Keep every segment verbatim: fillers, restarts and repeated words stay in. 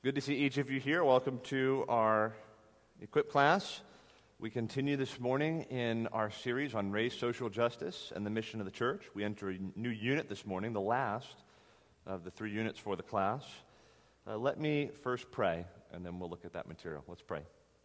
Good to see each of you here. Welcome to our Equip class. We continue this morning in our series on race, social justice, and the mission of the church. We enter a new unit this morning, the last of the three units for the class. Uh, let me first pray, and then we'll look at that material. Let's pray.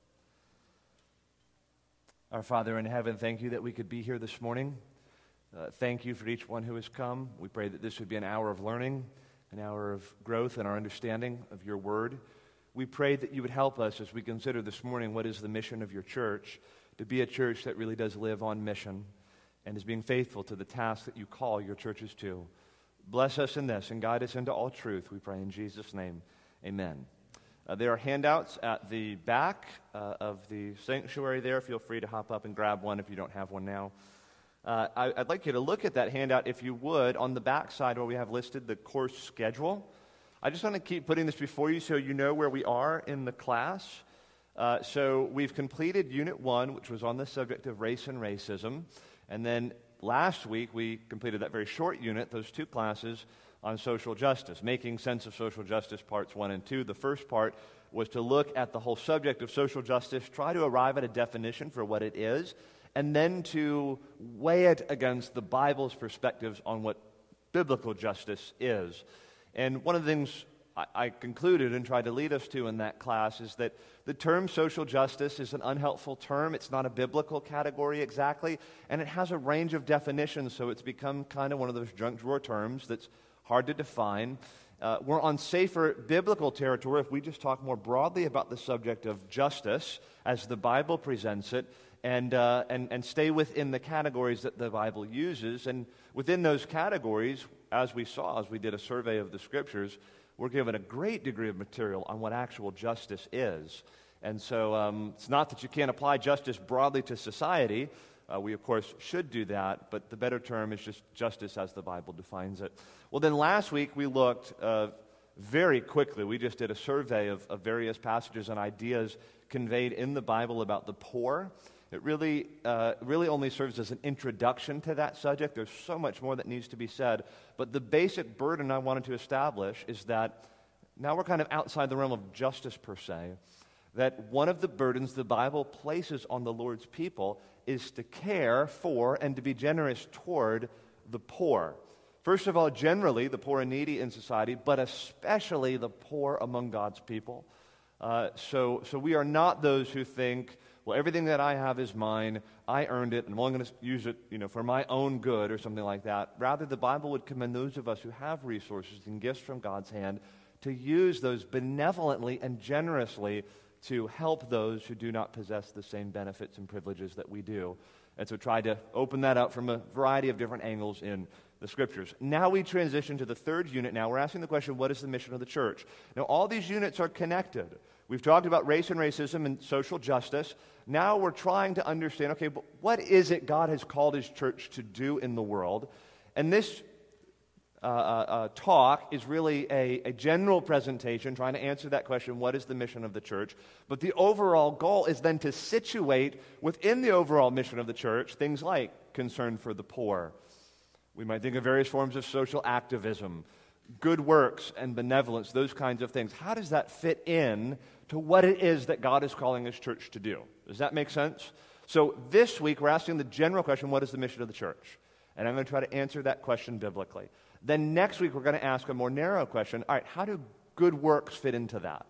Our Father in heaven, thank you that we could be here this morning. Uh, thank you for each one who has come. We pray that this would be an hour of learning, an hour of growth in our understanding of your word. We pray that you would help us as we consider this morning what is the mission of your church, to be a church that really does live on mission and is being faithful to the task that you call your churches to. Bless us in this and guide us into all truth, we pray in Jesus' name. Amen. Uh, there are handouts at the back uh, of the sanctuary there. Feel free to hop up and grab one if you don't have one now. Uh, I, I'd like you to look at that handout, if you would, on the back side where we have listed the course schedule. I just want to keep putting this before you so you know where we are in the class. Uh, so we've completed Unit one, which was on the subject of race and racism. And then last week we completed that very short unit, those two classes, on social justice, making sense of social justice, parts one and two. The first part was to look at the whole subject of social justice, try to arrive at a definition for what it is, and then to weigh it against the Bible's perspectives on what biblical justice is. And one of the things I, I concluded and tried to lead us to in that class is that the term social justice is an unhelpful term. It's not a biblical category exactly, and it has a range of definitions, so it's become kind of one of those junk drawer terms that's hard to define. Uh, we're on safer biblical territory if we just talk more broadly about the subject of justice as the Bible presents it, and uh, and and stay within the categories that the Bible uses. And within those categories, as we saw, as we did a survey of the Scriptures, we're given a great degree of material on what actual justice is. And so um, it's not that you can't apply justice broadly to society. Uh, we, of course, should do that, but the better term is just justice as the Bible defines it. Well, then last week we looked uh, very quickly. We just did a survey of, of various passages and ideas conveyed in the Bible about the poor. It really, uh, really only serves as an introduction to that subject. There's so much more that needs to be said. But the basic burden I wanted to establish is that now we're kind of outside the realm of justice per se, that one of the burdens the Bible places on the Lord's people is to care for and to be generous toward the poor. First of all, generally, the poor and needy in society, but especially the poor among God's people. Uh, so, so we are not those who think, well, everything that I have is mine, I earned it, and I'm only going to use it, you know, for my own good or something like that. Rather, the Bible would commend those of us who have resources and gifts from God's hand to use those benevolently and generously to help those who do not possess the same benefits and privileges that we do. And so try to open that up from a variety of different angles in the Scriptures. Now we transition to the third unit. Now we're asking the question, what is the mission of the church? Now all these units are connected. We've talked about race and racism and social justice. Now we're trying to understand, okay, but what is it God has called His church to do in the world? And this uh, uh, talk is really a, a general presentation trying to answer that question, what is the mission of the church? But the overall goal is then to situate within the overall mission of the church things like concern for the poor. We might think of various forms of social activism, good works and benevolence, those kinds of things. How does that fit in to what it is that God is calling His church to do? Does that make sense? So this week we're asking the general question, what is the mission of the church? And I'm going to try to answer that question biblically. Then next week we're going to ask a more narrow question, all right, how do good works fit into that?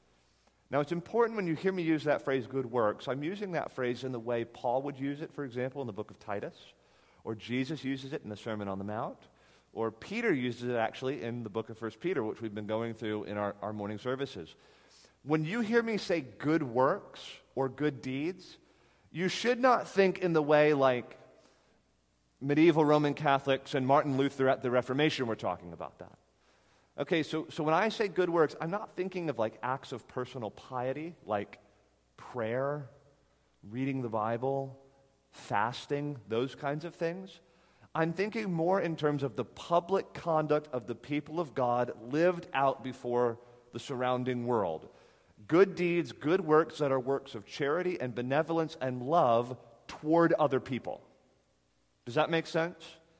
Now it's important when you hear me use that phrase, good works, I'm using that phrase in the way Paul would use it, for example, in the book of Titus, or Jesus uses it in the Sermon on the Mount, or Peter uses it actually in the book of First Peter, which we've been going through in our, our morning services. When you hear me say good works or good deeds, you should not think in the way like medieval Roman Catholics and Martin Luther at the Reformation were talking about that. Okay, so, so when I say good works, I'm not thinking of like acts of personal piety, like prayer, reading the Bible, fasting, those kinds of things. I'm thinking more in terms of the public conduct of the people of God lived out before the surrounding world. Good deeds, good works that are works of charity and benevolence and love toward other people. Does that make sense?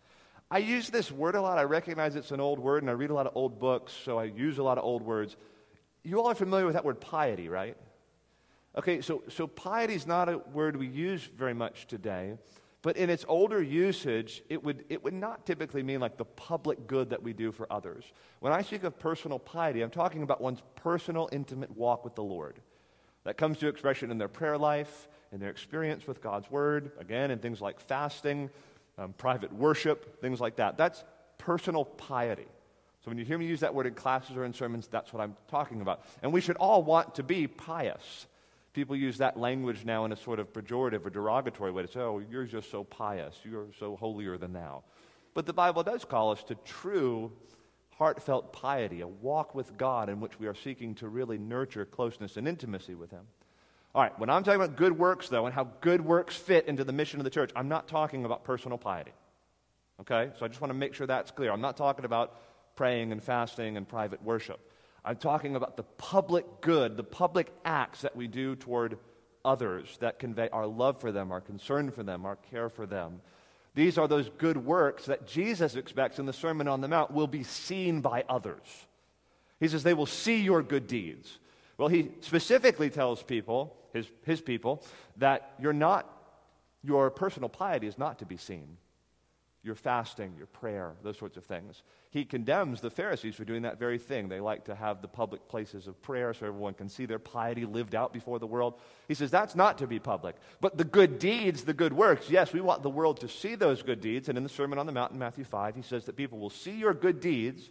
I use this word a lot. I recognize it's an old word, and I read a lot of old books, so I use a lot of old words. You all are familiar with that word piety, right? Okay, so, so piety is not a word we use very much today, but in its older usage, it would, it would not typically mean like the public good that we do for others. When I speak of personal piety, I'm talking about one's personal, intimate walk with the Lord. That comes to expression in their prayer life, in their experience with God's Word, again, in things like fasting, um, private worship, things like that. That's personal piety. So when you hear me use that word in classes or in sermons, that's what I'm talking about. And we should all want to be pious. People use that language now in a sort of pejorative or derogatory way to say, oh, you're just so pious, you're so holier than thou. But the Bible does call us to true, heartfelt piety, a walk with God in which we are seeking to really nurture closeness and intimacy with Him. All right, when I'm talking about good works, though, and how good works fit into the mission of the church, I'm not talking about personal piety. Okay? So I just want to make sure that's clear. I'm not talking about praying and fasting and private worship. I'm talking about the public good, the public acts that we do toward others that convey our love for them, our concern for them, our care for them. These are those good works that Jesus expects in the Sermon on the Mount will be seen by others. He says they will see your good deeds. Well, he specifically tells people, his, his people, that you're not, your personal piety is not to be seen. Your fasting, your prayer, those sorts of things. He condemns the Pharisees for doing that very thing. They like to have the public places of prayer so everyone can see their piety lived out before the world. He says that's not to be public. But the good deeds, the good works, yes, we want the world to see those good deeds. And in the Sermon on the Mount in Matthew five, he says that people will see your good deeds,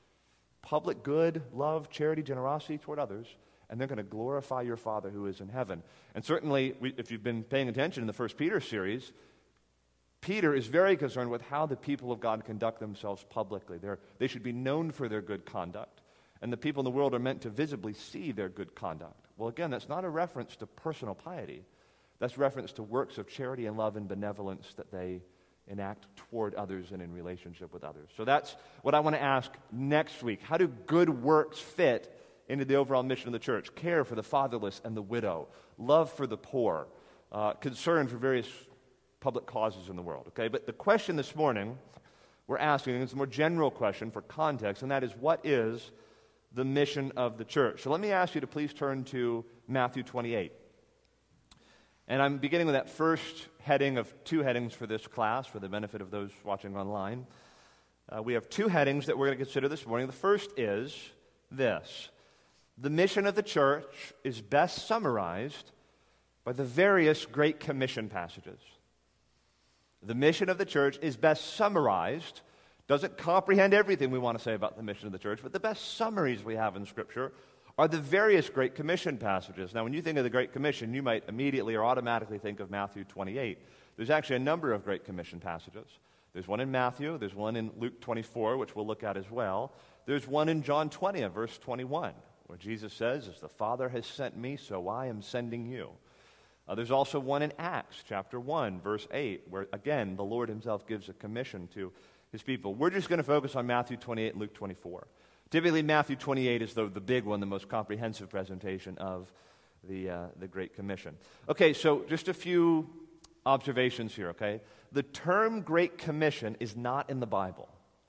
public good, love, charity, generosity toward others, and they're going to glorify your Father who is in heaven. And certainly, we, if you've been paying attention in the First Peter series, Peter is very concerned with how the people of God conduct themselves publicly. They're, they should be known for their good conduct. And the people in the world are meant to visibly see their good conduct. Well, again, that's not a reference to personal piety. That's reference to works of charity and love and benevolence that they enact toward others and in relationship with others. So that's what I want to ask next week. How do good works fit into the overall mission of the church? Care for the fatherless and the widow, love for the poor, uh, concern for various public causes in the world, okay? But the question this morning we're asking is a more general question for context, and that is, what is the mission of the church? So let me ask you to please turn to Matthew twenty-eight. And I'm beginning with that first heading of two headings for this class, for the benefit of those watching online. Uh, we have two headings that we're going to consider this morning. The first is this: the mission of the church is best summarized by the various Great Commission passages. The mission of the church is best summarized, doesn't comprehend everything we want to say about the mission of the church, but the best summaries we have in Scripture are the various Great Commission passages. Now, when you think of the Great Commission, you might immediately or automatically think of Matthew twenty-eight. There's actually a number of Great Commission passages. There's one in Matthew, there's one in Luke twenty-four, which we'll look at as well. There's one in John twenty, verse twenty-one, where Jesus says, as the Father has sent me, so I am sending you. Uh, there's also one in Acts chapter one, verse eight, where, again, the Lord himself gives a commission to his people. We're just going to focus on Matthew twenty-eight and Luke twenty-four. Typically, Matthew twenty-eight is the, the big one, the most comprehensive presentation of the, uh, the Great Commission. Okay, so just a few observations here, okay? The term Great Commission is not in the Bible.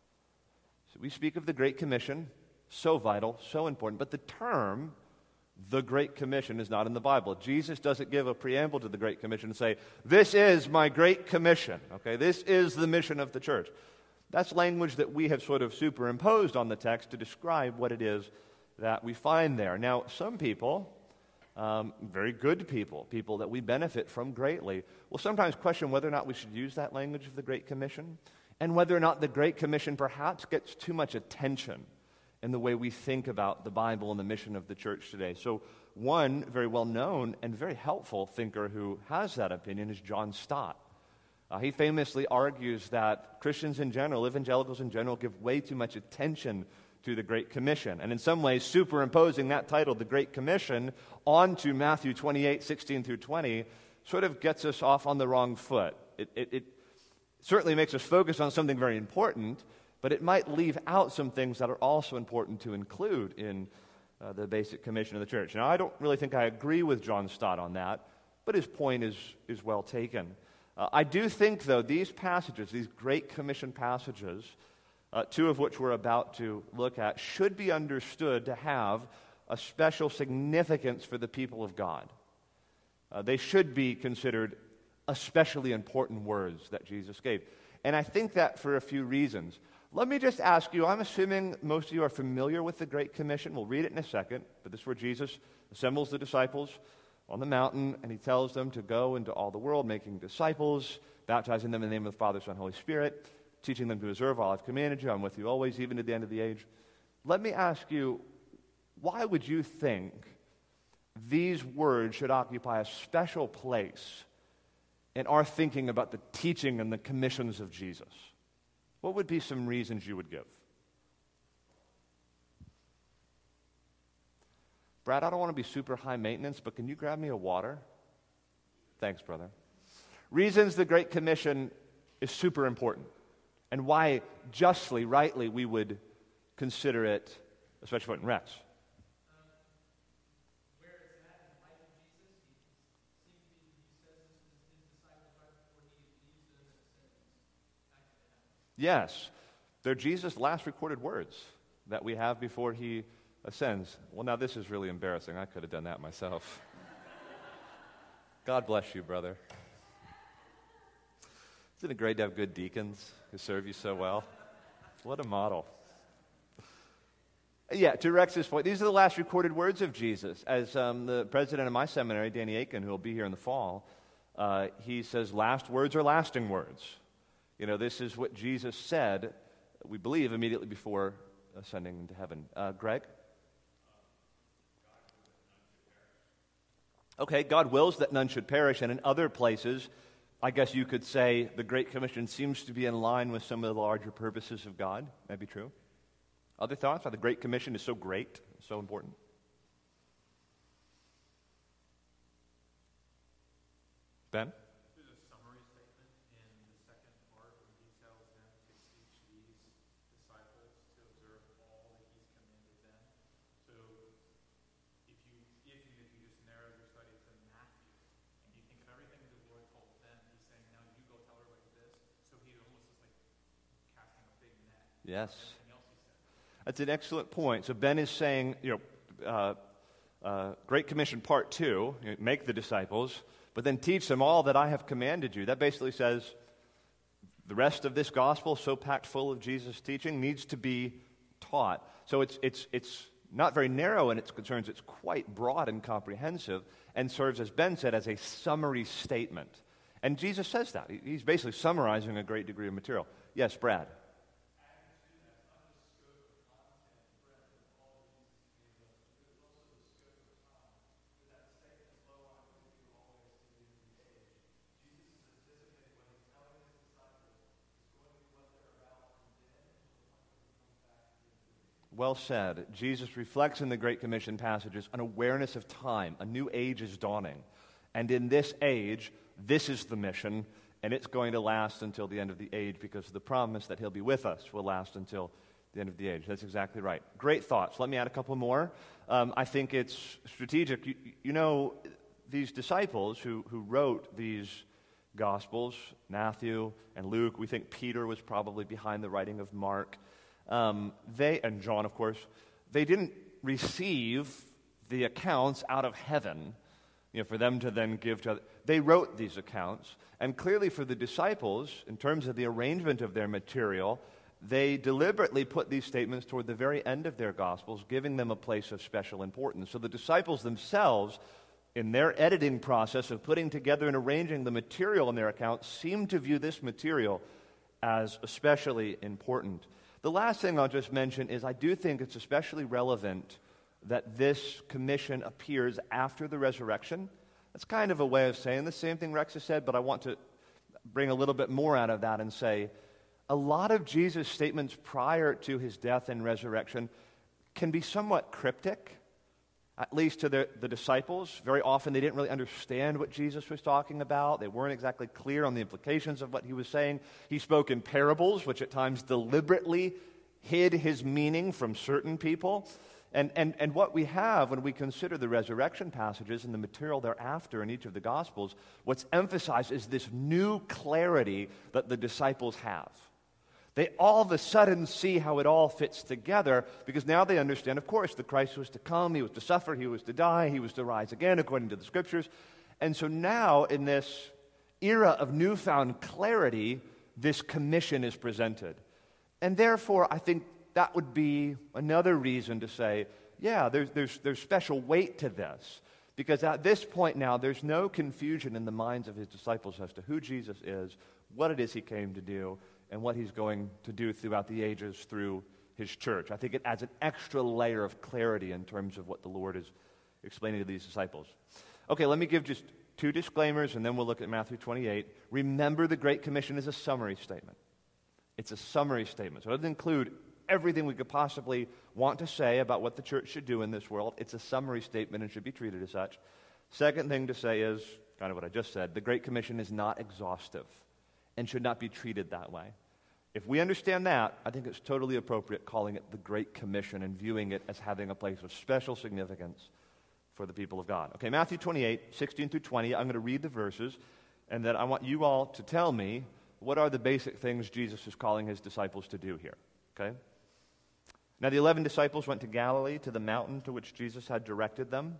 So we speak of the Great Commission, so vital, so important, but the term the Great Commission is not in the Bible. Jesus doesn't give a preamble to the Great Commission and say, this is my Great Commission, okay? This is the mission of the church. That's language that we have sort of superimposed on the text to describe what it is that we find there. Now, some people, um, very good people, people that we benefit from greatly, will sometimes question whether or not we should use that language of the Great Commission, and whether or not the Great Commission perhaps gets too much attention in the way we think about the Bible and the mission of the church today. So one very well-known and very helpful thinker who has that opinion is John Stott. Uh, he famously argues that Christians in general, evangelicals in general, give way too much attention to the Great Commission. And in some ways, superimposing that title, the Great Commission, onto Matthew twenty-eight, sixteen through twenty, sort of gets us off on the wrong foot. It, it, it certainly makes us focus on something very important, but it might leave out some things that are also important to include in uh, the basic commission of the church. Now, I don't really think I agree with John Stott on that, but his point is, is well taken. Uh, I do think, though, these passages, these Great Commission passages, uh, two of which we're about to look at, should be understood to have a special significance for the people of God. Uh, they should be considered especially important words that Jesus gave. And I think that for a few reasons. Let me just ask you, I'm assuming most of you are familiar with the Great Commission. We'll read it in a second, but this is where Jesus assembles the disciples on the mountain, and he tells them to go into all the world, making disciples, baptizing them in the name of the Father, Son, and Holy Spirit, teaching them to observe all I've commanded you. I'm with you always, even to the end of the age. Let me ask you, why would you think these words should occupy a special place in our thinking about the teaching and the commissions of Jesus? What would be some reasons you would give? Brad, I don't want to be super high maintenance, but can you grab me a water? Thanks, brother. Reasons the Great Commission is super important, and why justly, rightly, we would consider it a special point. Rex. Yes, they're Jesus' last recorded words that we have before he ascends. Well, now this is really embarrassing. I could have done that myself. God bless you, brother. Isn't it great to have good deacons who serve you so well? What a model. Yeah, to Rex's point, these are the last recorded words of Jesus. As um, the president of my seminary, Danny Aiken, who will be here in the fall, uh, he says, last words are lasting words. You know, this is what Jesus said, we believe, immediately before ascending into heaven. Uh, Greg? Okay, God wills that none should perish, and in other places, I guess you could say the Great Commission seems to be in line with some of the larger purposes of God. That'd be true. Other thoughts why the Great Commission is so great, so important? Ben? Yes. That's an excellent point. So Ben is saying, you know, uh, uh, Great Commission Part Two, you know, make the disciples, but then teach them all that I have commanded you. That basically says the rest of this gospel, so packed full of Jesus' teaching, needs to be taught. So it's it's it's not very narrow in its concerns. It's quite broad and comprehensive, and serves, as Ben said, as a summary statement. And Jesus says that. He's basically summarizing a great degree of material. Yes, Brad. Well said. Jesus reflects in the Great Commission passages an awareness of time. A new age is dawning. And in this age, this is the mission, and it's going to last until the end of the age because the promise that he'll be with us will last until the end of the age. That's exactly right. Great thoughts. Let me add a couple more. Um, I think it's strategic. You, you know, these disciples who, who wrote these Gospels, Matthew and Luke, we think Peter was probably behind the writing of Mark. Um, they, and John, of course, they didn't receive the accounts out of heaven, you know, for them to then give to others. They wrote these accounts, and clearly for the disciples, in terms of the arrangement of their material, they deliberately put these statements toward the very end of their Gospels, giving them a place of special importance. So the disciples themselves, in their editing process of putting together and arranging the material in their accounts, seem to view this material as especially important. The last thing I'll just mention is I do think it's especially relevant that this commission appears after the resurrection. That's kind of a way of saying the same thing Rex has said, but I want to bring a little bit more out of that and say a lot of Jesus' statements prior to his death and resurrection can be somewhat cryptic, at least to the, the disciples. Very often they didn't really understand what Jesus was talking about. They weren't exactly clear on the implications of what he was saying. He spoke in parables, which at times deliberately hid his meaning from certain people. And, and, and what we have when we consider the resurrection passages and the material thereafter in each of the Gospels, what's emphasized is this new clarity that the disciples have. They all of a sudden see how it all fits together because now they understand, of course, that Christ was to come, he was to suffer, he was to die, he was to rise again according to the Scriptures. And so now in this era of newfound clarity, this commission is presented. And therefore, I think that would be another reason to say, yeah, there's, there's, there's special weight to this. Because at this point now, there's no confusion in the minds of his disciples as to who Jesus is, what it is he came to do, and what he's going to do throughout the ages through his church. I think it adds an extra layer of clarity in terms of what the Lord is explaining to these disciples. Okay, let me give just two disclaimers, and then we'll look at Matthew twenty-eight. Remember, the Great Commission is a summary statement. It's a summary statement. So it doesn't include everything we could possibly want to say about what the church should do in this world. It's a summary statement and should be treated as such. Second thing to say is, kind of what I just said, the Great Commission is not exhaustive and should not be treated that way. If we understand that, I think it's totally appropriate calling it the Great Commission and viewing it as having a place of special significance for the people of God. Okay, Matthew twenty-eight, sixteen through twenty, I'm going to read the verses, and then I want you all to tell me what are the basic things Jesus is calling his disciples to do here, okay? Now the eleven disciples went to Galilee, to the mountain to which Jesus had directed them.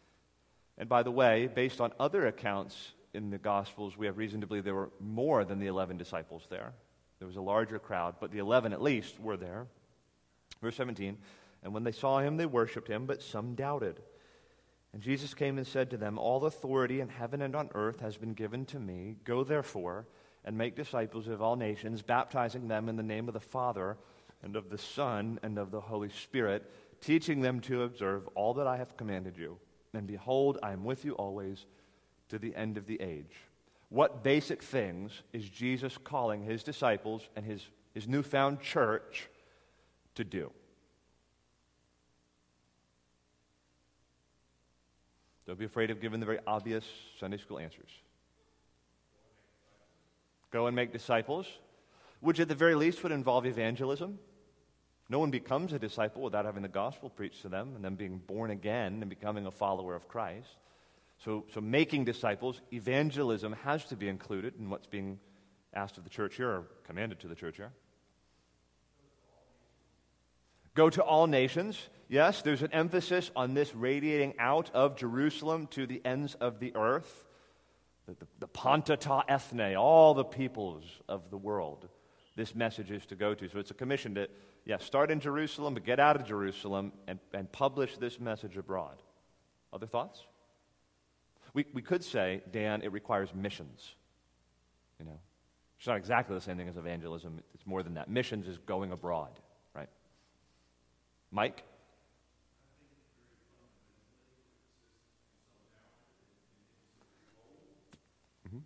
And by the way, based on other accounts in the Gospels, we have reason to believe there were more than the eleven disciples there. There was a larger crowd, but the eleven at least were there. Verse seventeen, and when they saw him, they worshipped him, but some doubted. And Jesus came and said to them, all authority in heaven and on earth has been given to me. Go therefore and make disciples of all nations, baptizing them in the name of the Father and of the Son and of the Holy Spirit, teaching them to observe all that I have commanded you. And behold, I am with you always to the end of the age. What basic things is Jesus calling his disciples and his, his newfound church to do? Don't be afraid of giving the very obvious Sunday school answers. Go and make disciples, which at the very least would involve evangelism. No one becomes a disciple without having the gospel preached to them and them being born again and becoming a follower of Christ. So, so making disciples, evangelism has to be included in what's being asked of the church here, or commanded to the church here. Go to all nations. Yes, there's an emphasis on this radiating out of Jerusalem to the ends of the earth. The, the, the Panta ta ethne, all the peoples of the world, this message is to go to. So it's a commission to, yeah, start in Jerusalem, but get out of Jerusalem and, and publish this message abroad. Other thoughts? We we could say, Dan, it requires missions. You know, it's not exactly the same thing as evangelism. It's more than that. Missions is going abroad, right? Mike? Mm-hmm.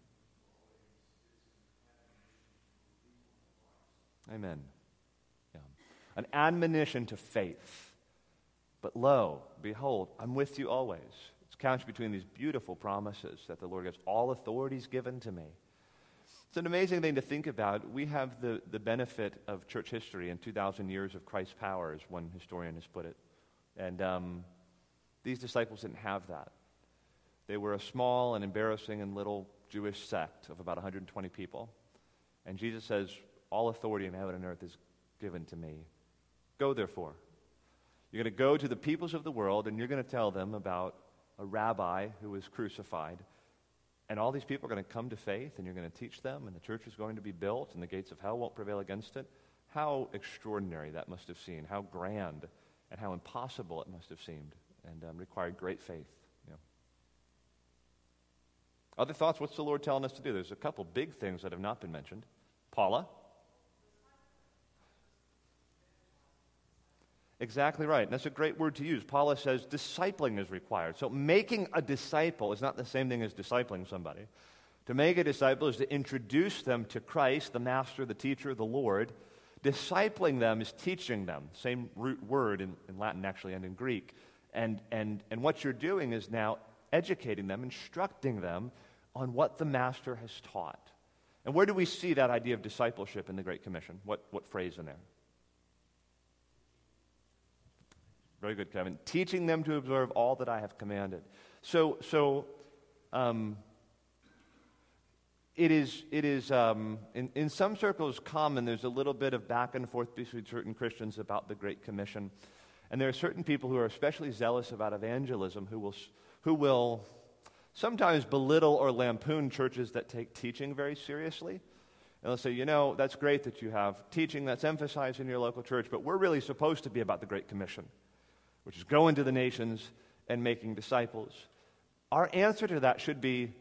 Amen. Yeah. An admonition to faith. But lo, behold, I'm with you always. Couch between these beautiful promises that the Lord gives. All authority is given to me. It's an amazing thing to think about. We have the, the benefit of church history and two thousand years of Christ's power, as one historian has put it. And um, these disciples didn't have that. They were a small and embarrassing and little Jewish sect of about one hundred twenty people. And Jesus says, all authority in heaven and earth is given to me. Go therefore. You're going to go to the peoples of the world and you're going to tell them about a rabbi who was crucified. And all these people are going to come to faith, and you're going to teach them, and the church is going to be built, and the gates of hell won't prevail against it. How extraordinary that must have seemed, how grand, and how impossible it must have seemed, and um, required great faith. You know. Other thoughts? What's the Lord telling us to do? There's a couple big things that have not been mentioned. Paula? Exactly right. And that's a great word to use. Paula says discipling is required. So making a disciple is not the same thing as discipling somebody. To make a disciple is to introduce them to Christ, the master, the teacher, the Lord. Discipling them is teaching them. Same root word in, in Latin, actually, and in Greek. And, and, and what you're doing is now educating them, instructing them on what the master has taught. And where do we see that idea of discipleship in the Great Commission? What, what phrase in there? Very good, Kevin. Teaching them to observe all that I have commanded. So, so um, it is, it is um, in, in some circles common, there's a little bit of back and forth between certain Christians about the Great Commission. And there are certain people who are especially zealous about evangelism who will, who will sometimes belittle or lampoon churches that take teaching very seriously. And they'll say, you know, that's great that you have teaching that's emphasized in your local church, but we're really supposed to be about the Great Commission, which is going to the nations and making disciples. Our answer to that should be,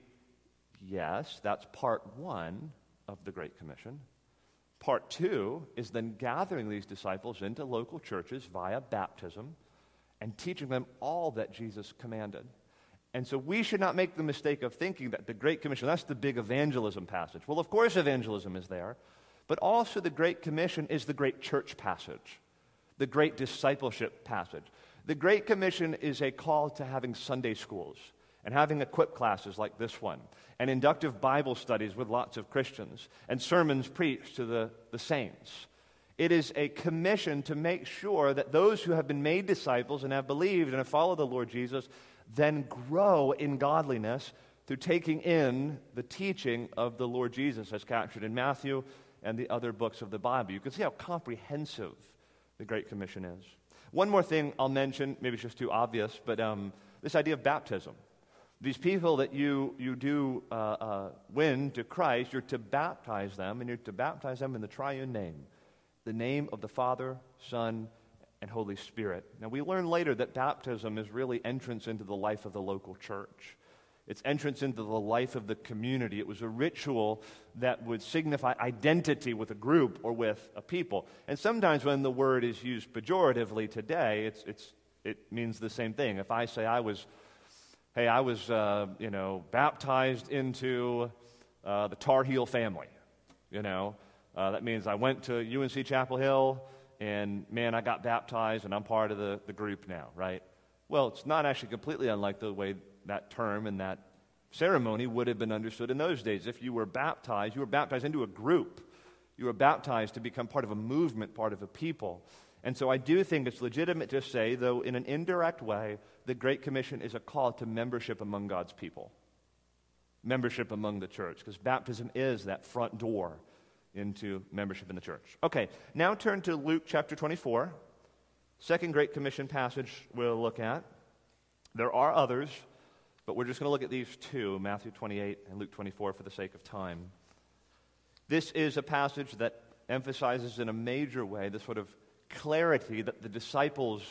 yes, that's part one of the Great Commission. Part two is then gathering these disciples into local churches via baptism and teaching them all that Jesus commanded. And so we should not make the mistake of thinking that the Great Commission, that's the big evangelism passage. Well, of course evangelism is there, but also the Great Commission is the great church passage, the great discipleship passage. The Great Commission is a call to having Sunday schools and having equip classes like this one, and inductive Bible studies with lots of Christians, and sermons preached to the, the saints. It is a commission to make sure that those who have been made disciples and have believed and have followed the Lord Jesus then grow in godliness through taking in the teaching of the Lord Jesus as captured in Matthew and the other books of the Bible. You can see how comprehensive the Great Commission is. One more thing I'll mention, maybe it's just too obvious, but um, this idea of baptism. These people that you, you do uh, uh, win to Christ, you're to baptize them, and you're to baptize them in the triune name, the name of the Father, Son, and Holy Spirit. Now, we learn later that baptism is really entrance into the life of the local church. It's entrance into the life of the community. It was a ritual that would signify identity with a group or with a people. And sometimes when the word is used pejoratively today, it's, it's, it means the same thing. If I say I was, hey, I was, uh, you know, baptized into uh, the Tar Heel family, you know, uh, that means I went to U N C Chapel Hill, and man, I got baptized, and I'm part of the, the group now, right? Well, it's not actually completely unlike the way that term and that ceremony would have been understood in those days. If you were baptized, you were baptized into a group. You were baptized to become part of a movement, part of a people. And so I do think it's legitimate to say, though in an indirect way, the Great Commission is a call to membership among God's people, membership among the church, because baptism is that front door into membership in the church. Okay, now turn to Luke chapter twenty-four, second Great Commission passage we'll look at. There are others, but we're just going to look at these two, Matthew twenty-eight and Luke twenty-four, for the sake of time. This is a passage that emphasizes in a major way the sort of clarity that the disciples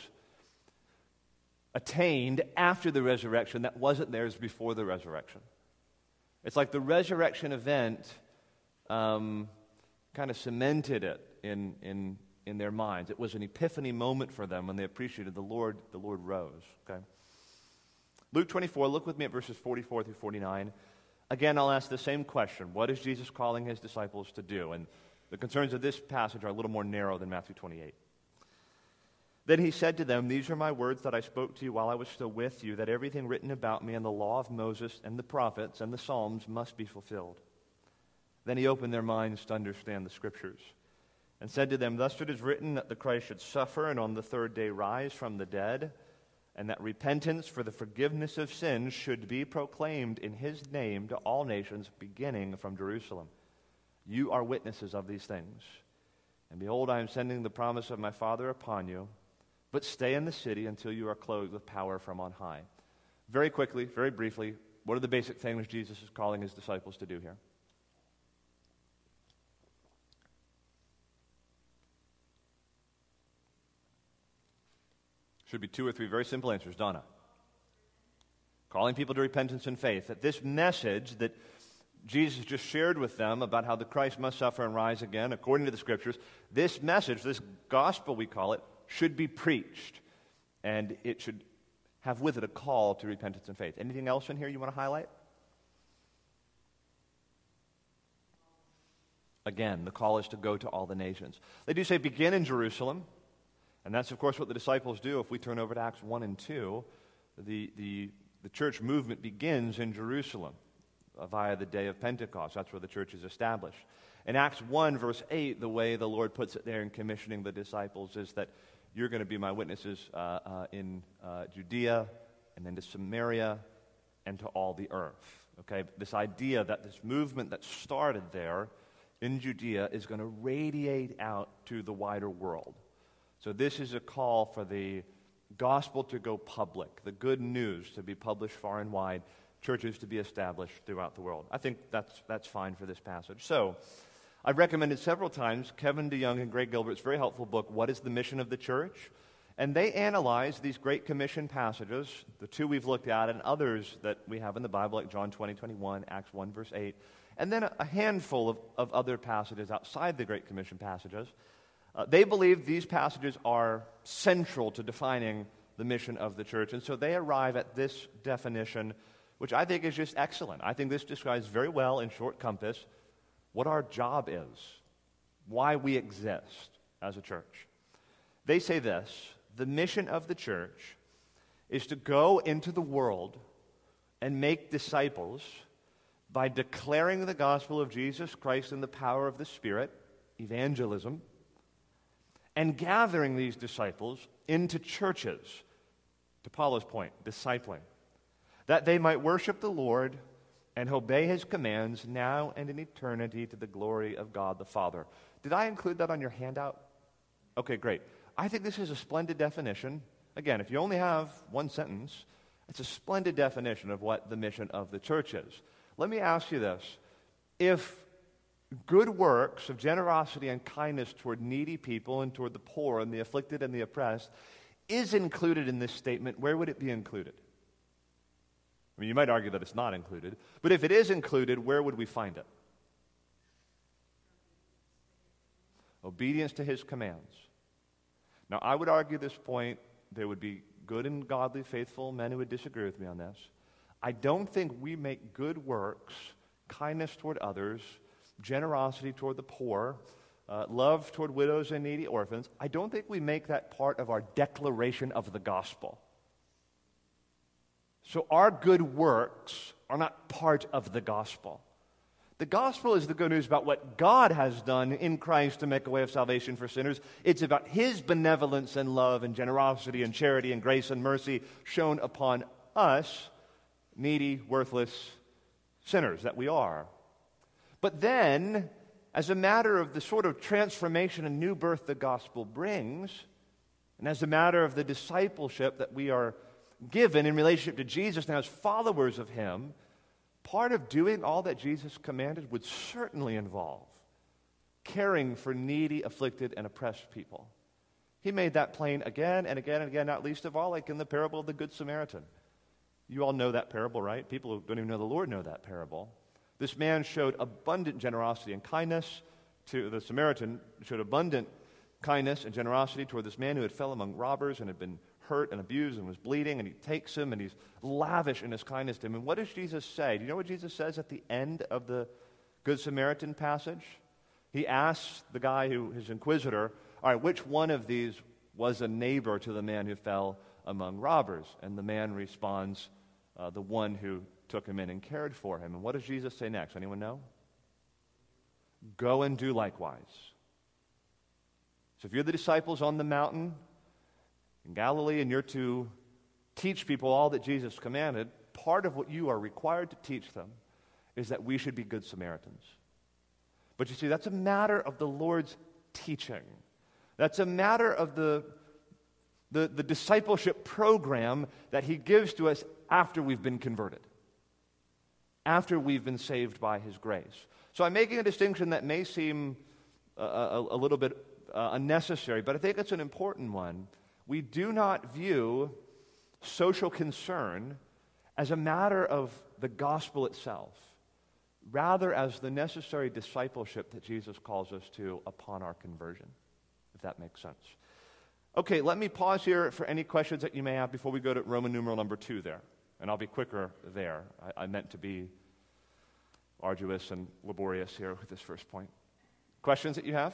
attained after the resurrection that wasn't theirs before the resurrection. It's like the resurrection event um, kind of cemented it in, in, in their minds. It was an epiphany moment for them when they appreciated the Lord, the Lord rose. Okay? Luke twenty-four, look with me at verses forty-four through forty-nine. Again, I'll ask the same question. What is Jesus calling his disciples to do? And the concerns of this passage are a little more narrow than Matthew twenty-eight. Then he said to them, "These are my words that I spoke to you while I was still with you, that everything written about me in the law of Moses and the prophets and the Psalms must be fulfilled." Then he opened their minds to understand the Scriptures and said to them, "Thus it is written that the Christ should suffer and on the third day rise from the dead, and that repentance for the forgiveness of sins should be proclaimed in his name to all nations, beginning from Jerusalem. You are witnesses of these things. And behold, I am sending the promise of my Father upon you, but stay in the city until you are clothed with power from on high." Very quickly, very briefly, what are the basic things Jesus is calling his disciples to do here? Should be two or three very simple answers. Donna. Calling people to repentance and faith. That this message that Jesus just shared with them about how the Christ must suffer and rise again, according to the Scriptures, this message, this gospel we call it, should be preached. And it should have with it a call to repentance and faith. Anything else in here you want to highlight? Again, the call is to go to all the nations. They do say begin in Jerusalem. And that's, of course, what the disciples do. If we turn over to Acts one and two, the, the, the church movement begins in Jerusalem uh, via the day of Pentecost. That's where the church is established. In Acts one, verse eight, the way the Lord puts it there in commissioning the disciples is that you're going to be my witnesses uh, uh, in uh, Judea and then to Samaria and to all the earth. Okay, this idea that this movement that started there in Judea is going to radiate out to the wider world. So this is a call for the gospel to go public, the good news to be published far and wide, churches to be established throughout the world. I think that's that's fine for this passage. So I've recommended several times Kevin DeYoung and Greg Gilbert's very helpful book, What is the Mission of the Church? And they analyze these Great Commission passages, the two we've looked at, and others that we have in the Bible, like John twenty, twenty-one, Acts one, verse eight, and then a handful of, of other passages outside the Great Commission passages. Uh, they believe these passages are central to defining the mission of the church, and so they arrive at this definition, which I think is just excellent. I think this describes very well, in short compass, what our job is, why we exist as a church. They say this: the mission of the church is to go into the world and make disciples by declaring the gospel of Jesus Christ in the power of the Spirit, evangelism, and gathering these disciples into churches, to Paul's point, discipling, that they might worship the Lord and obey his commands now and in eternity to the glory of God the Father. Did I include that on your handout? Okay, great. I think this is a splendid definition. Again, if you only have one sentence, it's a splendid definition of what the mission of the church is. Let me ask you this. If good works of generosity and kindness toward needy people and toward the poor and the afflicted and the oppressed is included in this statement, where would it be included? I mean, you might argue that it's not included, but if it is included, where would we find it? Obedience to his commands. Now, I would argue this point. There would be good and godly, faithful men who would disagree with me on this. I don't think we make good works, kindness toward others, generosity toward the poor, uh, love toward widows and needy orphans. I don't think we make that part of our declaration of the gospel. So our good works are not part of the gospel. The gospel is the good news about what God has done in Christ to make a way of salvation for sinners. It's about his benevolence and love and generosity and charity and grace and mercy shown upon us, needy, worthless sinners that we are. But then, as a matter of the sort of transformation and new birth the gospel brings, and as a matter of the discipleship that we are given in relationship to Jesus now as followers of him, part of doing all that Jesus commanded would certainly involve caring for needy, afflicted, and oppressed people. He made that plain again and again and again, not least of all, like in the parable of the Good Samaritan. You all know that parable, right? People who don't even know the Lord know that parable. This man showed abundant generosity and kindness to the Samaritan, showed abundant kindness and generosity toward this man who had fell among robbers and had been hurt and abused and was bleeding, and he takes him and he's lavish in his kindness to him. And what does Jesus say? Do you know what Jesus says at the end of the Good Samaritan passage? He asks the guy who, his inquisitor, all right, which one of these was a neighbor to the man who fell among robbers? And the man responds, uh, the one who took him in and cared for him. And what does Jesus say next? Anyone know? Go and do likewise. So if you're the disciples on the mountain in Galilee and you're to teach people all that Jesus commanded, part of what you are required to teach them is that we should be good Samaritans. But you see, that's a matter of the Lord's teaching. That's a matter of the, the, the discipleship program that he gives to us after we've been converted, after we've been saved by his grace. So I'm making a distinction that may seem a, a, a little bit uh, unnecessary, but I think it's an important one. We do not view social concern as a matter of the gospel itself, rather as the necessary discipleship that Jesus calls us to upon our conversion, if that makes sense. Okay, let me pause here for any questions that you may have before we go to Roman numeral number two there, and I'll be quicker there. I, I meant to be arduous and laborious here with this first point. Questions that you have?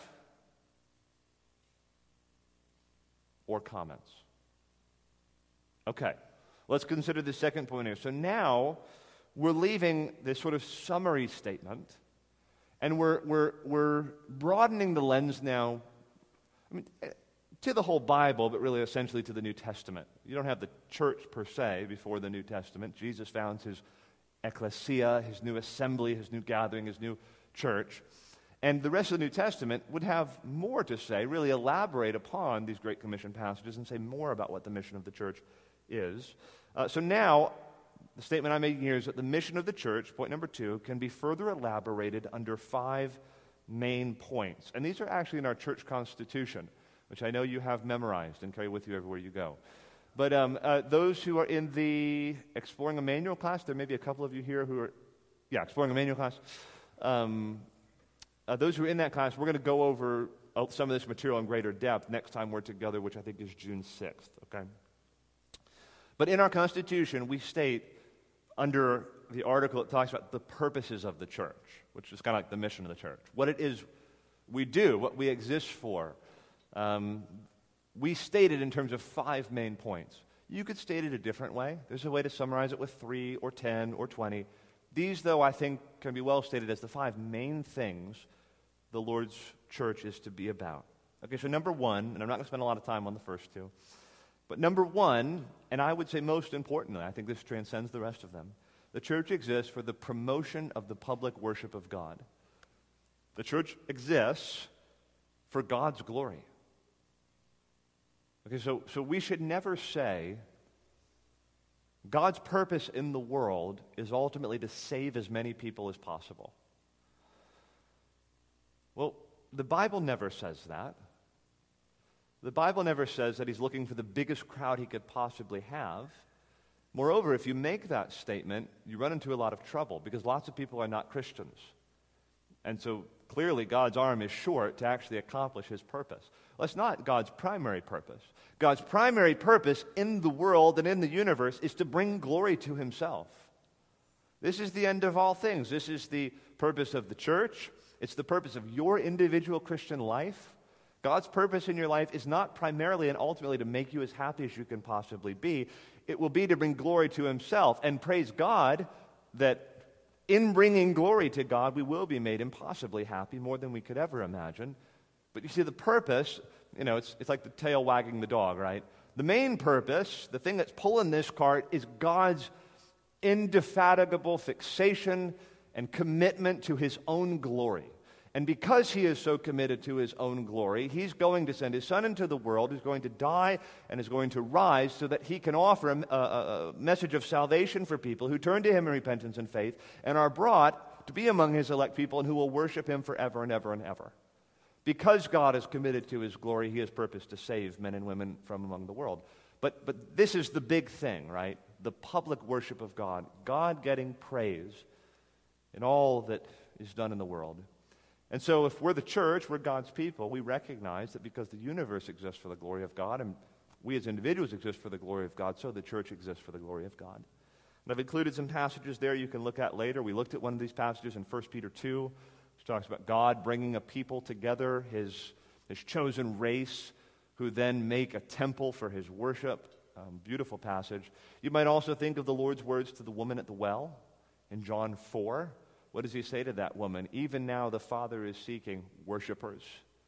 Or comments? Okay, let's consider the second point here. So now we're leaving this sort of summary statement, and we're we're we're broadening the lens now, I mean, to the whole Bible, but really essentially to the New Testament. You don't have the church per se before the New Testament. Jesus founds his ecclesia, his new assembly, his new gathering, his new church. And the rest of the New Testament would have more to say, really elaborate upon these Great Commission passages and say more about what the mission of the church is. Uh, so now, the statement I'm making here is that the mission of the church, point number two, can be further elaborated under five main points. And these are actually in our church constitution, which I know you have memorized and carry with you everywhere you go. But um, uh, those who are in the Exploring Emmanuel class, there may be a couple of you here who are, yeah, Exploring Emmanuel class. Um, uh, those who are in that class, we're going to go over uh, some of this material in greater depth next time we're together, which I think is June sixth, okay? But in our Constitution, we state under the article that talks about the purposes of the church, which is kind of like the mission of the church, what it is we do, what we exist for. Um, we state it in terms of five main points. You could state it a different way. There's a way to summarize it with three or ten or twenty. These, though, I think can be well stated as the five main things the Lord's church is to be about. Okay, so number one, and I'm not going to spend a lot of time on the first two, but number one, and I would say most importantly, I think this transcends the rest of them, the church exists for the promotion of the public worship of God. The church exists for God's glory. Okay, so, so we should never say God's purpose in the world is ultimately to save as many people as possible. Well, the Bible never says that. The Bible never says that he's looking for the biggest crowd he could possibly have. Moreover, if you make that statement, you run into a lot of trouble because lots of people are not Christians. And so clearly God's arm is short to actually accomplish his purpose. Well, that's not God's primary purpose. God's primary purpose in the world and in the universe is to bring glory to himself. This is the end of all things. This is the purpose of the church. It's the purpose of your individual Christian life. God's purpose in your life is not primarily and ultimately to make you as happy as you can possibly be. It will be to bring glory to himself. And praise God that in bringing glory to God, we will be made impossibly happy, more than we could ever imagine. But you see, the purpose, you know, it's, it's like the tail wagging the dog, right? The main purpose, the thing that's pulling this cart, is God's indefatigable fixation and commitment to his own glory. And because he is so committed to his own glory, he's going to send his Son into the world, who's going to die and is going to rise so that he can offer a, a, a message of salvation for people who turn to him in repentance and faith and are brought to be among his elect people and who will worship him forever and ever and ever. Because God is committed to his glory, he has purposed to save men and women from among the world. But, but this is the big thing, right? The public worship of God. God getting praise in all that is done in the world. And so if we're the church, we're God's people, we recognize that because the universe exists for the glory of God, and we as individuals exist for the glory of God, so the church exists for the glory of God. And I've included some passages there you can look at later. We looked at one of these passages in First Peter two, which talks about God bringing a people together, his, his chosen race, who then make a temple for his worship. Um, beautiful passage. You might also think of the Lord's words to the woman at the well in John four. What does he say to that woman? Even now the Father is seeking worshipers,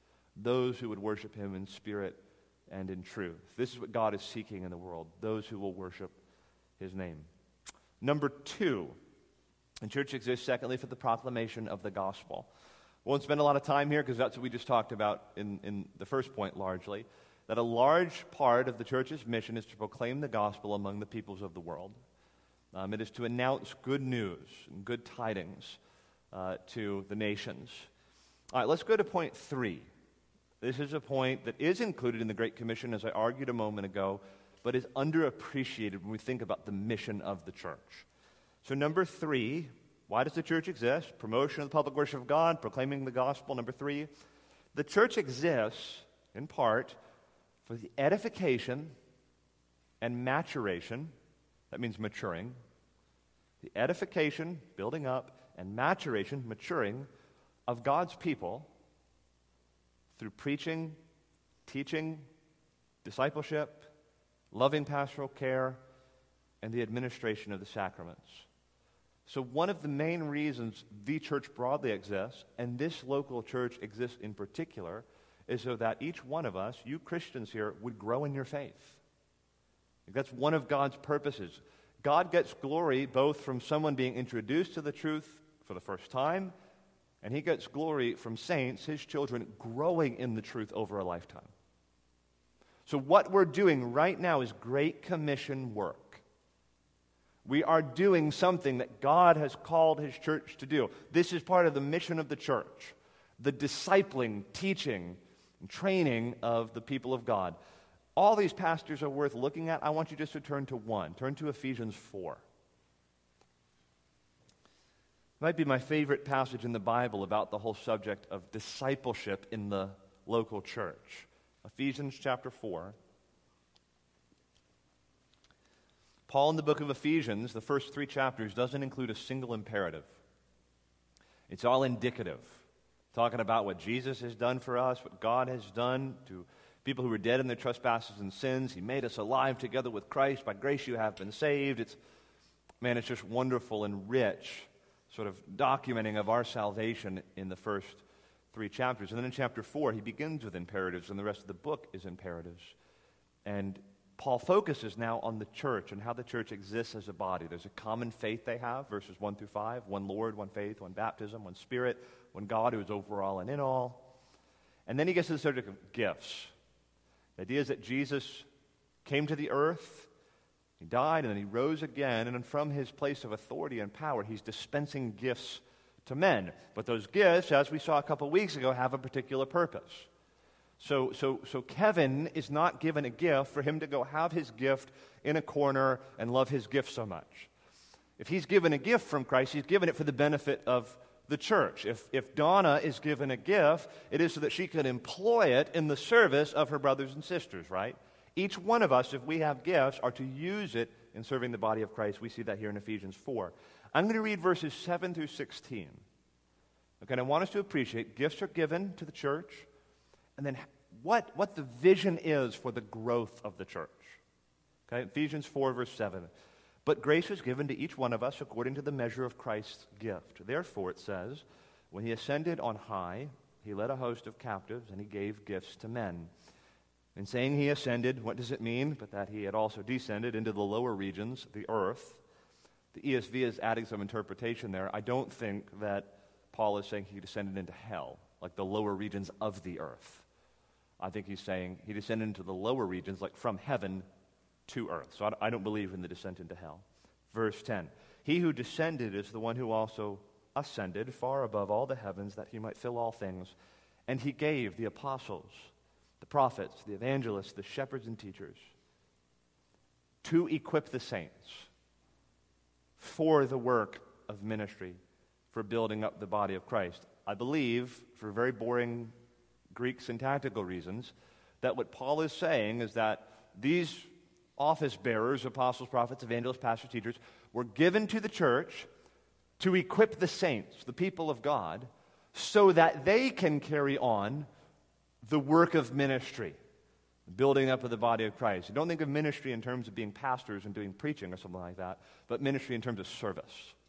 those who would worship him in spirit and in truth. This is what God is seeking in the world, those who will worship his name. Number two, the church exists, secondly, for the proclamation of the gospel. We won't spend a lot of time here because that's what we just talked about in, in the first point largely, that a large part of the church's mission is to proclaim the gospel among the peoples of the world. Um, it is to announce good news and good tidings uh, to the nations. All right, let's go to point three. This is a point that is included in the Great Commission, as I argued a moment ago, but is underappreciated when we think about the mission of the church. So number three, why does the church exist? Promotion of the public worship of God, proclaiming the gospel. Number three, the church exists, in part, for the edification and maturation. That means maturing. The edification, building up, and maturation, maturing, of God's people through preaching, teaching, discipleship, loving pastoral care, and the administration of the sacraments. So one of the main reasons the church broadly exists, and this local church exists in particular, is so that each one of us, you Christians here, would grow in your faith. That's one of God's purposes. God gets glory both from someone being introduced to the truth for the first time, and he gets glory from saints, his children, growing in the truth over a lifetime. So what we're doing right now is Great Commission work. We are doing something that God has called his church to do. This is part of the mission of the church, the discipling, teaching, and training of the people of God. All these pastors are worth looking at. I want you just to turn to one. Turn to Ephesians four. It might be my favorite passage in the Bible about the whole subject of discipleship in the local church. Ephesians chapter four. Paul in the book of Ephesians, the first three chapters, doesn't include a single imperative. It's all indicative, talking about what Jesus has done for us, what God has done to people who were dead in their trespasses and sins. He made us alive together with Christ. By grace you have been saved. It's, man, it's just wonderful and rich, sort of documenting of our salvation in the first three chapters. And then in chapter four, he begins with imperatives, and the rest of the book is imperatives. And Paul focuses now on the church and how the church exists as a body. There's a common faith they have, verses one through five, one Lord, one faith, one baptism, one Spirit, one God who is over all and in all. And then he gets to the subject of gifts. The idea is that Jesus came to the earth, he died, and then he rose again, and from his place of authority and power, he's dispensing gifts to men. But those gifts, as we saw a couple weeks ago, have a particular purpose. So, so, so Kevin is not given a gift for him to go have his gift in a corner and love his gift so much. If he's given a gift from Christ, he's given it for the benefit of the church. If, if Donna is given a gift, it is so that she can employ it in the service of her brothers and sisters, right? Each one of us, if we have gifts, are to use it in serving the body of Christ. We see that here in Ephesians four. I'm going to read verses seven through sixteen. Okay, and I want us to appreciate gifts are given to the church, and then what, what the vision is for the growth of the church. Okay, Ephesians four, verse seven. But grace is given to each one of us according to the measure of Christ's gift. Therefore, it says, when he ascended on high, he led a host of captives, and he gave gifts to men. In saying he ascended, what does it mean? But that he had also descended into the lower regions, the earth. The E S V is adding some interpretation there. I don't think that Paul is saying he descended into hell, like the lower regions of the earth. I think he's saying he descended into the lower regions, like from heaven to earth. So I don't believe in the descent into hell. Verse ten, he who descended is the one who also ascended far above all the heavens that he might fill all things. And he gave the apostles, the prophets, the evangelists, the shepherds and teachers to equip the saints for the work of ministry, for building up the body of Christ. I believe, for very boring Greek syntactical reasons, that what Paul is saying is that these office bearers, apostles, prophets, evangelists, pastors, teachers, were given to the church to equip the saints, the people of God, so that they can carry on the work of ministry, building up of the body of Christ. You don't think of ministry in terms of being pastors and doing preaching or something like that, but ministry in terms of service.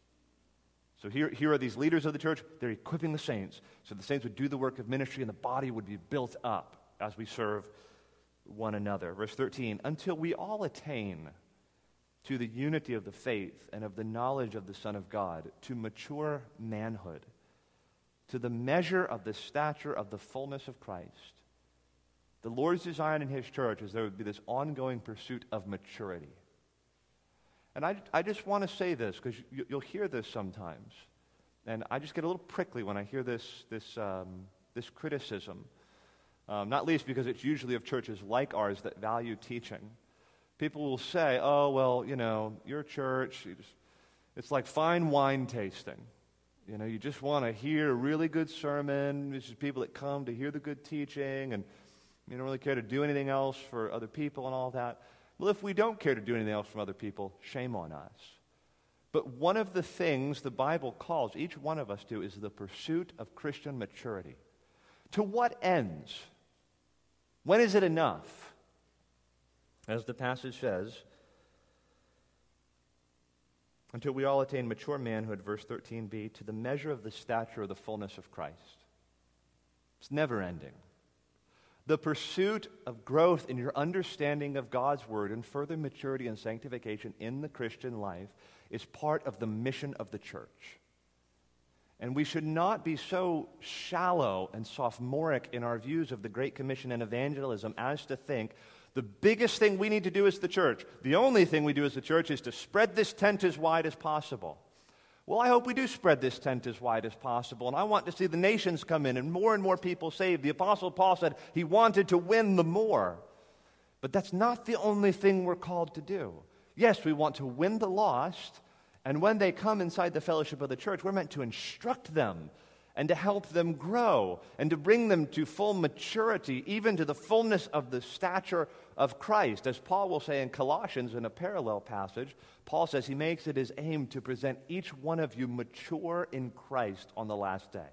So here, here are these leaders of the church. They're equipping the saints so the saints would do the work of ministry and the body would be built up as we serve one another. Verse thirteen, until we all attain to the unity of the faith and of the knowledge of the Son of God, to mature manhood, to the measure of the stature of the fullness of Christ. The Lord's design in his church is there would be this ongoing pursuit of maturity. And I, I just want to say this, because you, you'll hear this sometimes. And I just get a little prickly when I hear this, this, um, this criticism. Um, not least because it's usually of churches like ours that value teaching. People will say, oh, well, you know, your church, you just, it's like fine wine tasting. You know, you just want to hear a really good sermon. This is people that come to hear the good teaching, and you don't really care to do anything else for other people and all that. Well, if we don't care to do anything else from other people, shame on us. But one of the things the Bible calls each one of us to is the pursuit of Christian maturity. To what ends? When is it enough? As the passage says, until we all attain mature manhood, verse thirteen b, to the measure of the stature of the fullness of Christ. It's never ending. The pursuit of growth in your understanding of God's Word and further maturity and sanctification in the Christian life is part of the mission of the church. And we should not be so shallow and sophomoric in our views of the Great Commission and evangelism as to think the biggest thing we need to do as the church, the only thing we do as the church, is to spread this tent as wide as possible. Well, I hope we do spread this tent as wide as possible, and I want to see the nations come in and more and more people saved. The Apostle Paul said he wanted to win the more. But that's not the only thing we're called to do. Yes, we want to win the lost, and when they come inside the fellowship of the church, we're meant to instruct them and to help them grow and to bring them to full maturity, even to the fullness of the stature of Christ. As Paul will say in Colossians in a parallel passage, Paul says he makes it his aim to present each one of you mature in Christ on the last day.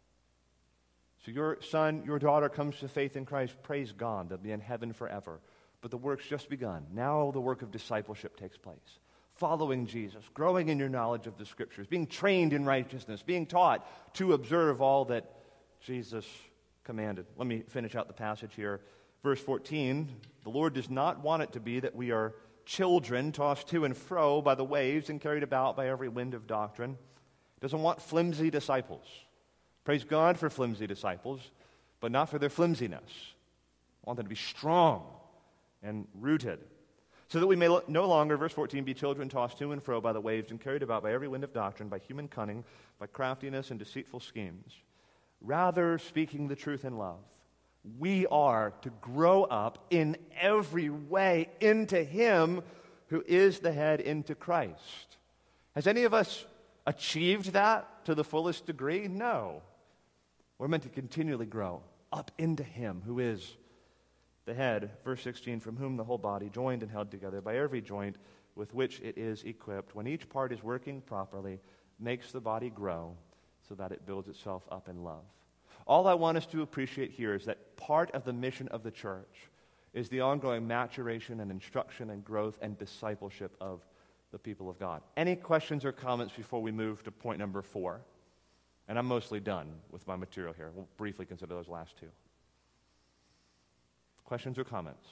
So your son, your daughter comes to faith in Christ, praise God, they'll be in heaven forever. But the work's just begun. Now the work of discipleship takes place. Following Jesus, growing in your knowledge of the Scriptures, being trained in righteousness, being taught to observe all that Jesus commanded. Let me finish out the passage here. Verse fourteen, the Lord does not want it to be that we are children tossed to and fro by the waves and carried about by every wind of doctrine. He doesn't want flimsy disciples. Praise God for flimsy disciples, but not for their flimsiness. I want them to be strong and rooted, so that we may no longer, verse fourteen, be children tossed to and fro by the waves and carried about by every wind of doctrine, by human cunning, by craftiness and deceitful schemes. Rather, speaking the truth in love, we are to grow up in every way into Him who is the head, into Christ. Has any of us achieved that to the fullest degree? No. We're meant to continually grow up into Him who is the head. Verse sixteen, from whom the whole body, joined and held together by every joint with which it is equipped, when each part is working properly, makes the body grow so that it builds itself up in love. All I want us to appreciate here is that part of the mission of the church is the ongoing maturation and instruction and growth and discipleship of the people of God. Any questions or comments before we move to point number four? And I'm mostly done with my material here. We'll briefly consider those last two. Questions or comments?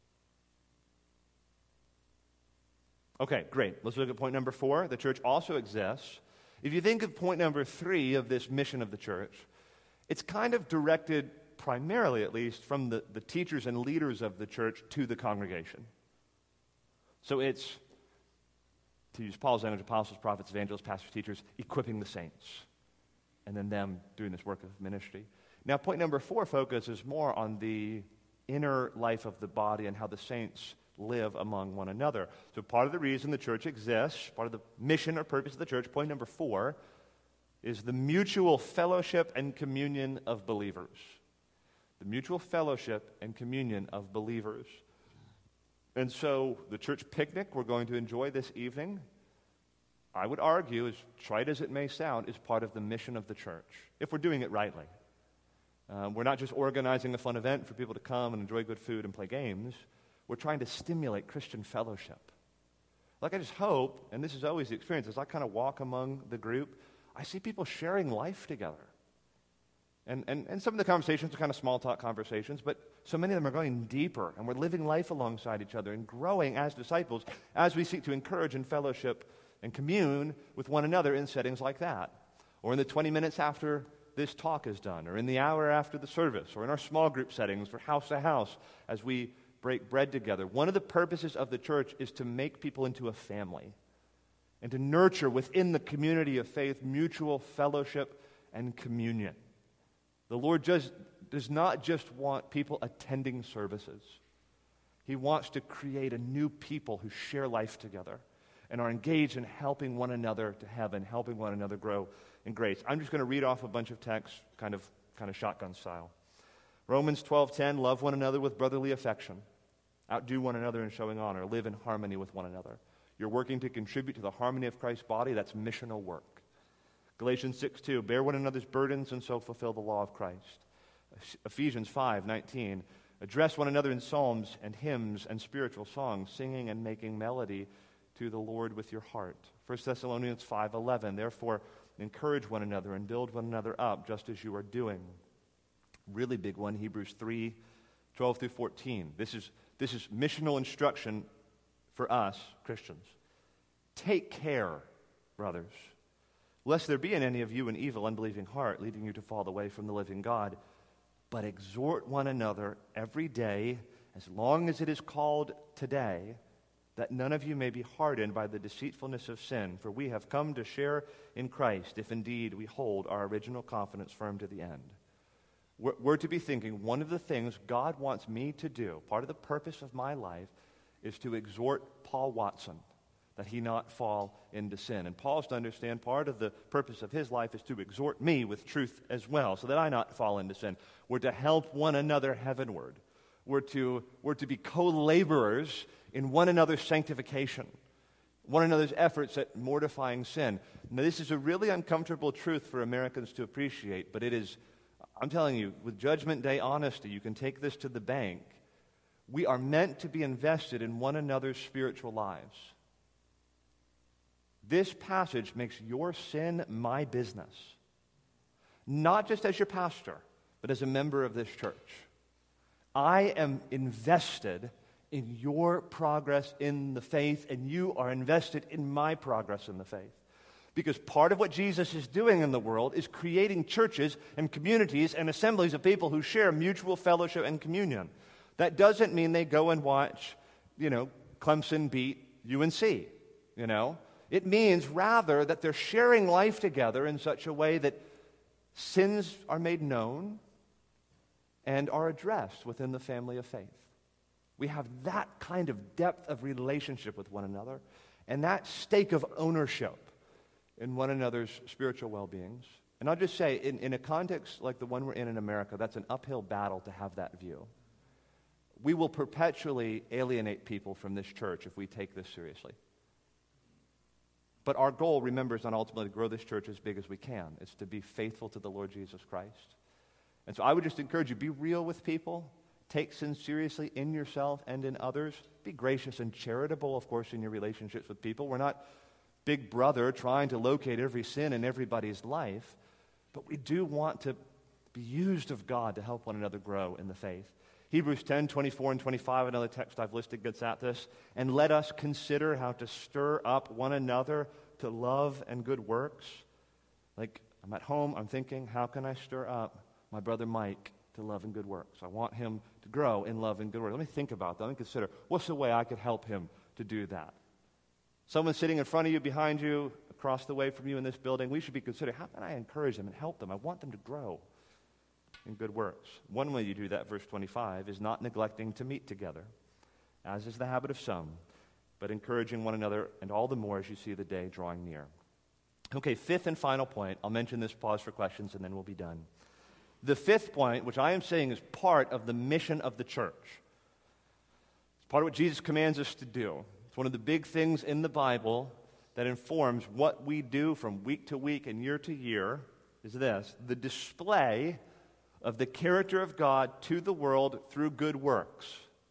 Okay, great. Let's look at point number four. The church also exists. If you think of point number three of this mission of the church, it's kind of directed, primarily at least, from the, the teachers and leaders of the church to the congregation. So it's, to use Paul's language, apostles, prophets, evangelists, pastors, teachers, equipping the saints, and then them doing this work of ministry. Now, point number four focuses more on the inner life of the body and how the saints live among one another. So part of the reason the church exists, part of the mission or purpose of the church, point number four, is the mutual fellowship and communion of believers. The mutual fellowship and communion of believers. And so the church picnic we're going to enjoy this evening, I would argue, as trite as it may sound, is part of the mission of the church, if we're doing it rightly. Uh, we're not just organizing a fun event for people to come and enjoy good food and play games. We're trying to stimulate Christian fellowship. Like, I just hope, and this is always the experience, as I kind of walk among the group, I see people sharing life together. And, and, and some of the conversations are kind of small talk conversations, but so many of them are going deeper, and we're living life alongside each other and growing as disciples as we seek to encourage and fellowship and commune with one another in settings like that. Or in the twenty minutes after this talk is done, or in the hour after the service, or in our small group settings, or house to house as we break bread together. One of the purposes of the church is to make people into a family and to nurture within the community of faith mutual fellowship and communion. The Lord just does not just want people attending services. He wants to create a new people who share life together and are engaged in helping one another to heaven, helping one another grow in grace. I'm just going to read off a bunch of texts, kind of, kind of shotgun style. Romans twelve ten, love one another with brotherly affection. Outdo one another in showing honor. Live in harmony with one another. You're working to contribute to the harmony of Christ's body. That's missional work. Galatians six two, bear one another's burdens and so fulfill the law of Christ. Ephesians five nineteen, address one another in psalms and hymns and spiritual songs, singing and making melody to the Lord with your heart. First Thessalonians five eleven, therefore encourage one another and build one another up just as you are doing. Really big one, Hebrews three twelve through fourteen. This is, this is missional instruction for us, Christians. Take care, brothers, lest there be in any of you an evil, unbelieving heart, leading you to fall away from the living God. But exhort one another every day, as long as it is called today, that none of you may be hardened by the deceitfulness of sin. For we have come to share in Christ, if indeed we hold our original confidence firm to the end. We're, we're to be thinking, one of the things God wants me to do, part of the purpose of my life, is to exhort Paul Watson that he not fall into sin. And Paul's to understand part of the purpose of his life is to exhort me with truth as well, so that I not fall into sin. We're to help one another heavenward. We're to, we're to be co-laborers in one another's sanctification, one another's efforts at mortifying sin. Now, this is a really uncomfortable truth for Americans to appreciate, but it is, I'm telling you, with Judgment Day honesty, you can take this to the bank. We are meant to be invested in one another's spiritual lives. This passage makes your sin my business, not just as your pastor, but as a member of this church. I am invested in your progress in the faith, and you are invested in my progress in the faith. Because part of what Jesus is doing in the world is creating churches and communities and assemblies of people who share mutual fellowship and communion. That doesn't mean they go and watch, you know, Clemson beat U N C, you know. It means, rather, that they're sharing life together in such a way that sins are made known and are addressed within the family of faith. We have that kind of depth of relationship with one another and that stake of ownership in one another's spiritual well-beings. And I'll just say, in, in a context like the one we're in in America, that's an uphill battle to have that view. We will perpetually alienate people from this church if we take this seriously. But our goal, remember, is not ultimately to grow this church as big as we can. It's to be faithful to the Lord Jesus Christ. And so I would just encourage you, be real with people. Take sin seriously in yourself and in others. Be gracious and charitable, of course, in your relationships with people. We're not Big Brother trying to locate every sin in everybody's life, but we do want to be used of God to help one another grow in the faith. Hebrews ten, twenty-four and twenty-five, another text I've listed, gets at this. And let us consider how to stir up one another to love and good works. Like, I'm at home, I'm thinking, how can I stir up my brother Mike to love and good works? I want him to grow in love and good works. Let me think about that. Let me consider, what's the way I could help him to do that? Someone sitting in front of you, behind you, across the way from you in this building, we should be considering, how can I encourage them and help them? I want them to grow in good works. One way you do that, verse twenty-five, is not neglecting to meet together, as is the habit of some, but encouraging one another, and all the more as you see the day drawing near. Okay, fifth and final point. I'll mention this, pause for questions, and then we'll be done. The fifth point, which I am saying is part of the mission of the church. It's part of what Jesus commands us to do. It's one of the big things in the Bible that informs what we do from week to week and year to year is this: the display of the character of God to the world through good works.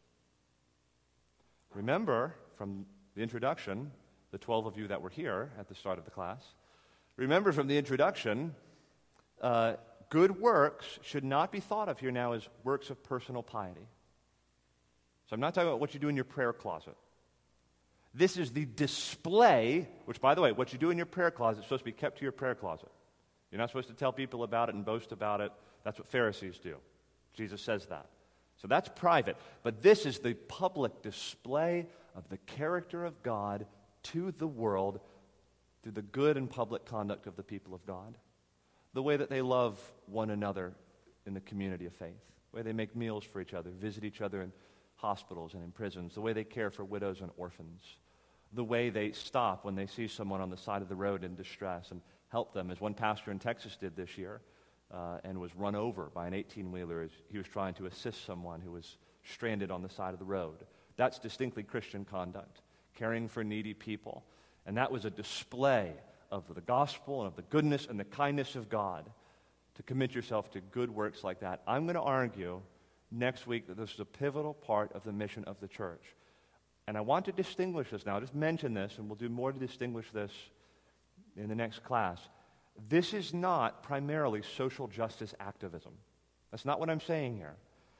Remember from the introduction, the twelve of you that were here at the start of the class, remember from the introduction, uh, good works should not be thought of here now as works of personal piety. So I'm not talking about what you do in your prayer closet. This is the display, which, by the way, what you do in your prayer closet is supposed to be kept to your prayer closet. You're not supposed to tell people about it and boast about it. That's what Pharisees do. Jesus says that. So that's private. But this is the public display of the character of God to the world through the good and public conduct of the people of God. The way that they love one another in the community of faith. The way they make meals for each other, visit each other in hospitals and in prisons. The way they care for widows and orphans. The way they stop when they see someone on the side of the road in distress and help them, as one pastor in Texas did this year. Uh, and was run over by an eighteen-wheeler as he was trying to assist someone who was stranded on the side of the road. That's distinctly Christian conduct, caring for needy people. And that was a display of the gospel and of the goodness and the kindness of God to commit yourself to good works like that. I'm going to argue next week that this is a pivotal part of the mission of the church. And I want to distinguish this now. I'll just mention this, and we'll do more to distinguish this in the next class. This is not primarily social justice activism. That's not what I'm saying here.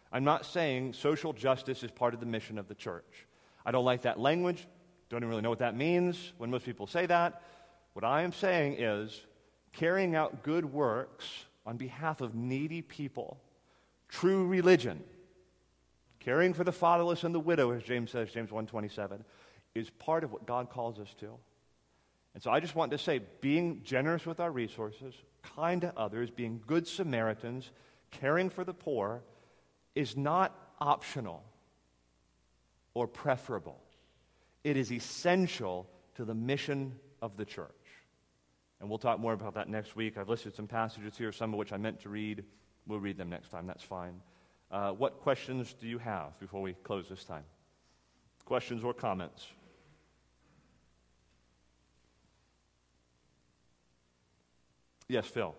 I'm not saying social justice is part of the mission of the church. I don't like that language. Don't even really know what that means when most people say that. What I am saying is carrying out good works on behalf of needy people, true religion, caring for the fatherless and the widow, as James says, James one twenty-seven, is part of what God calls us to. And so I just want to say, being generous with our resources, kind to others, being good Samaritans, caring for the poor, is not optional or preferable. It is essential to the mission of the church. And we'll talk more about that next week. I've listed some passages here, some of which I meant to read. We'll read them next time. That's fine. Uh, what questions do you have before we close this time? Questions or comments? Yes, Phil.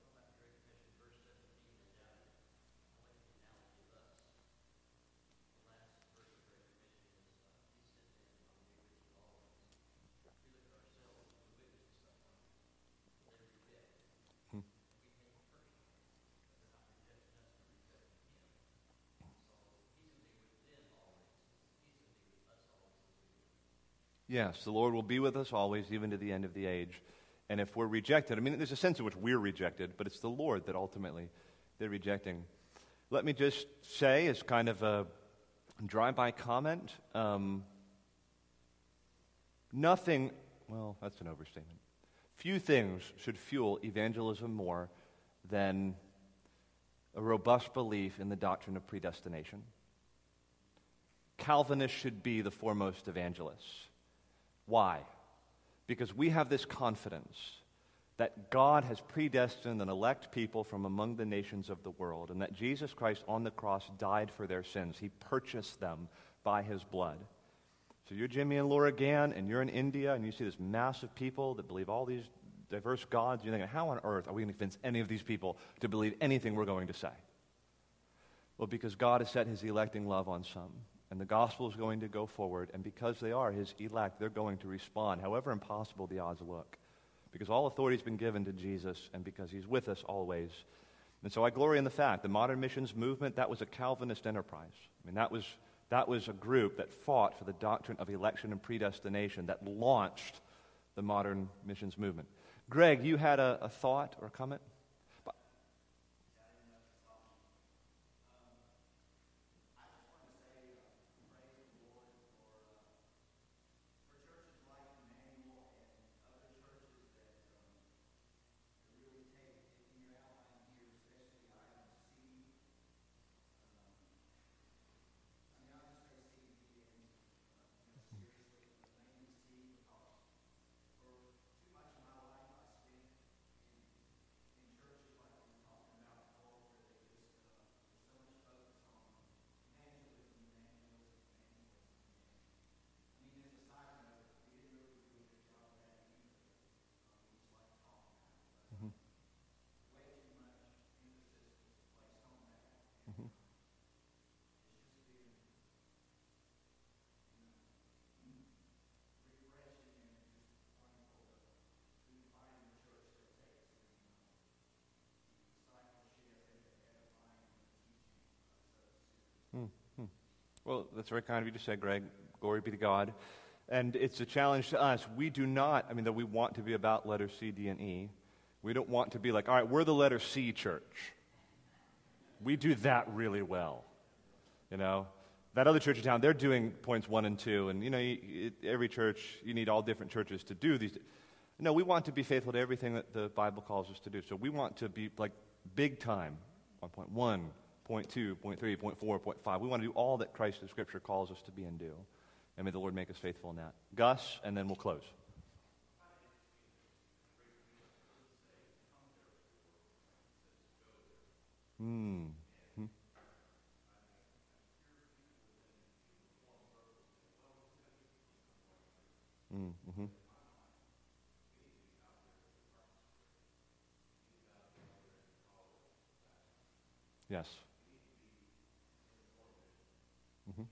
Yes, the Lord will be with us always, even to the end of the age. And if we're rejected, I mean, there's a sense in which we're rejected, but it's the Lord that ultimately they're rejecting. Let me just say, as kind of a drive-by comment, um, nothing, well, that's an overstatement. Few things should fuel evangelism more than a robust belief in the doctrine of predestination. Calvinists should be the foremost evangelists. Why? Because we have this confidence that God has predestined and elect people from among the nations of the world, and that Jesus Christ on the cross died for their sins. He purchased them by his blood. So you're Jimmy and Laura Gann, and you're in India, and you see this mass of people that believe all these diverse gods. You're thinking, how on earth are we going to convince any of these people to believe anything we're going to say? Well, because God has set his electing love on some. And the gospel is going to go forward, and because they are his elect, they're going to respond, however impossible the odds look. Because all authority has been given to Jesus, and because he's with us always. And so I glory in the fact the modern missions movement, that was a Calvinist enterprise. I mean, that was, that was a group that fought for the doctrine of election and predestination that launched the modern missions movement. Greg, you had a, a thought or a comment? Hmm. Well, that's very kind of you to say, Greg. Glory be to God. And it's a challenge to us. We do not, I mean, that we want to be about letters C, D, and E. We don't want to be like, all right, we're the letter C church. We do that really well. You know, that other church in town, they're doing points one and two. And, you know, you, it, every church, you need all different churches to do these. No, we want to be faithful to everything that the Bible calls us to do. So we want to be like big time, one point one. Point two, point three, point four, point five. We want to do all that Christ in Scripture calls us to be and do. And may the Lord make us faithful in that. Gus, and then we'll close. Hmm. Hmm. Mm-hmm. Yes. Mm-hmm.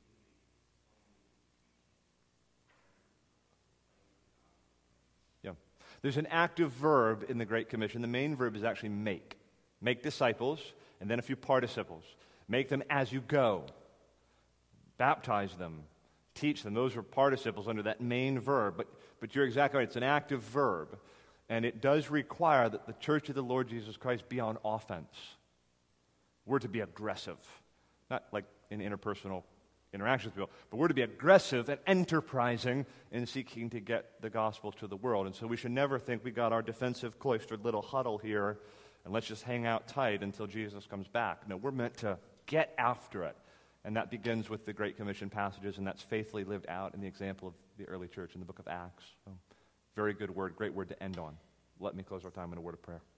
Yeah. There's an active verb in the Great Commission. The main verb is actually make. Make disciples, and then a few participles. Make them as you go. Baptize them. Teach them. Those are participles under that main verb. But, but you're exactly right. It's an active verb. And it does require that the church of the Lord Jesus Christ be on offense. We're to be aggressive. Not like in interpersonal interactions with people, but we're to be aggressive and enterprising in seeking to get the gospel to the world. And so we should never think we got our defensive, cloistered little huddle here and let's just hang out tight until Jesus comes back. No, we're meant to get after it. And that begins with the Great Commission passages, and that's faithfully lived out in the example of the early church in the book of Acts. So, very good word, great word to end on. Let me close our time in a word of prayer.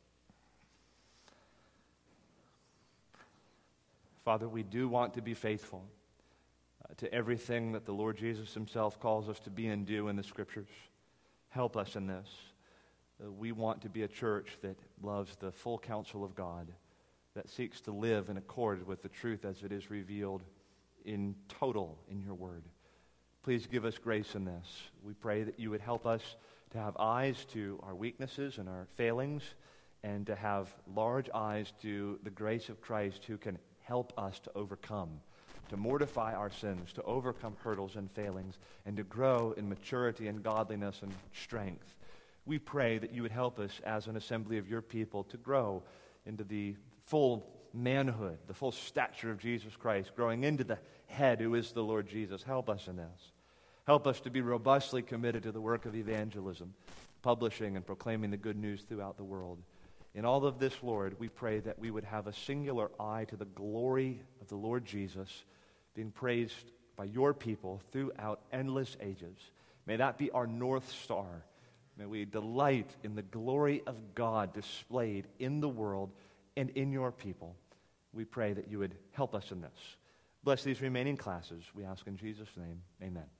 Father, we do want to be faithful uh, to everything that the Lord Jesus himself calls us to be and do in the Scriptures. Help us in this. Uh, we want to be a church that loves the full counsel of God, that seeks to live in accord with the truth as it is revealed in total in your word. Please give us grace in this. We pray that you would help us to have eyes to our weaknesses and our failings, and to have large eyes to the grace of Christ who can help us to overcome, to mortify our sins, to overcome hurdles and failings, and to grow in maturity and godliness and strength. We pray that you would help us as an assembly of your people to grow into the full manhood, the full stature of Jesus Christ, growing into the head who is the Lord Jesus. Help us in this. Help us to be robustly committed to the work of evangelism, publishing and proclaiming the good news throughout the world. In all of this, Lord, we pray that we would have a singular eye to the glory of the Lord Jesus being praised by your people throughout endless ages. May that be our North Star. May we delight in the glory of God displayed in the world and in your people. We pray that you would help us in this. Bless these remaining classes. We ask in Jesus' name. Amen.